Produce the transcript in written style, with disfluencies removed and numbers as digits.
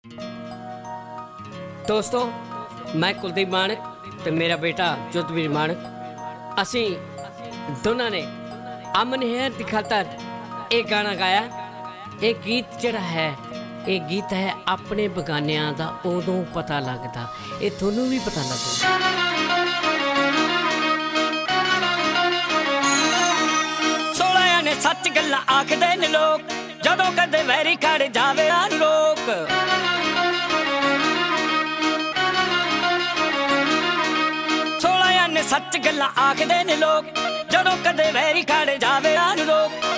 ਦੋਸਤੋ, ਮੈਂ ਕੁਲਦੀਪ ਮਾਣਕ ਤੇ ਮੇਰਾ ਬੇਟਾ ਜੋਤਵੀਰ ਮਾਣਕ, ਅਸੀਂ ਦੋਨਾਂ ਨੇ ਅਮਨ ਹੈਰ ਦੀ ਖਾਤਰ ਇਹ ਗਾਣਾ ਗਾਇਆ। ਇਹ ਗੀਤ ਜਿਹੜਾ ਹੈ, ਇਹ ਗੀਤ ਹੈ ਆਪਣੇ ਬਗਾਨਿਆਂ ਦਾ ਉਦੋਂ ਪਤਾ ਲੱਗਦਾ। ਇਹ ਤੁਹਾਨੂੰ ਵੀ ਪਤਾ ਲੱਗਦਾ। ਸੋਹਣਿਆਂ ਨੇ ਸੱਚ ਗੱਲਾਂ ਆਖਦੇ ਨੇ ਲੋਕ, ਜਦੋਂ ਕਦੇ ਵੈਰੀ ਖੜ ਜਾਵੇ ਆ ਲੋਕ। ਸੋਹਣਿਆਂ ਨੇ ਸੱਚ ਗੱਲਾਂ ਆਖਦੇ ਨੇ ਲੋਕ, ਜਦੋਂ ਕਦੇ ਵੈਰੀ ਖੜ ਜਾਵੇ ਆ ਲੋਕ।